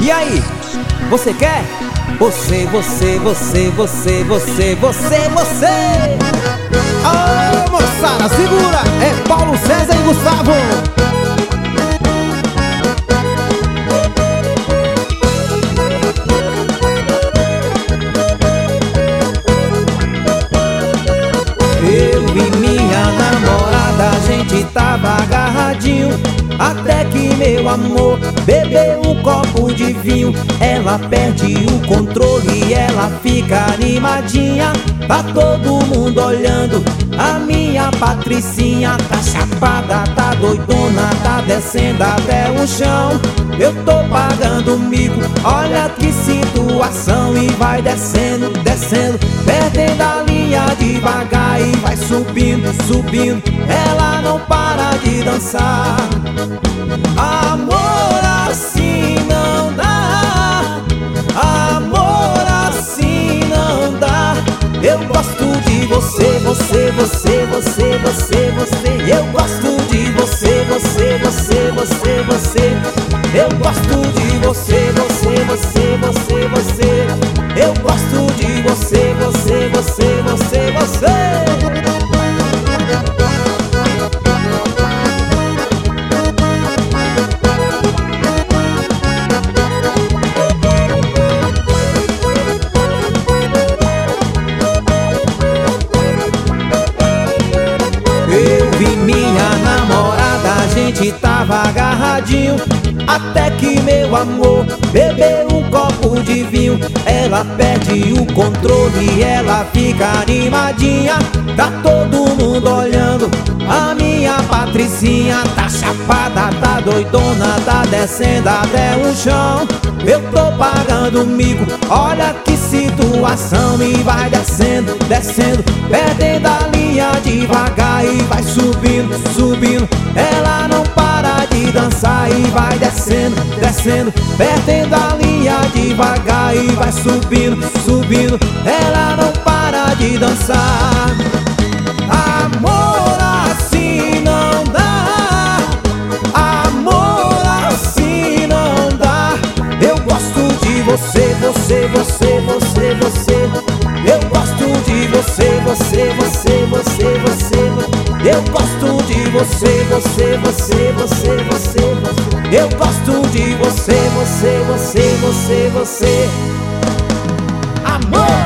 E aí, você quer? Você. Ô moçada, segura! É Paulo César e Gustavo. Eu e minha namorada, a gente tava agarradinho, até que meu amor bebeu um copo de vinho. Ela perde o controle e ela fica animadinha. Tá todo mundo olhando, a minha Patricinha tá chapada, tá doidona, tá descendo até o chão. Eu tô pagando mico, olha que situação. E vai descendo, perdendo a linha devagar. E vai subindo, ela não para de dançar. Amor assim não dá, amor assim não dá. Eu gosto de você. Eu gosto de você. Eu gosto de você. Eu gosto de você. Eu e minha namorada, a gente tava agarradinho, até que meu amor bebeu um copo de vinho. Ela perde o controle e ela fica animadinha. Tá todo mundo olhando, a minha Patricinha tá chapada, tá doidona, tá descendo até o chão. Eu tô pagando mico, olha que situação. E vai descendo, perdendo a linha devagar. E vai subindo, ela não para de dançar. E vai descendo, perdendo a linha devagar. E vai subindo, ela não para de dançar. Amor assim não dá, amor assim não dá. Eu gosto de você. Eu gosto de você. Eu gosto de você. Eu gosto de você. Amor.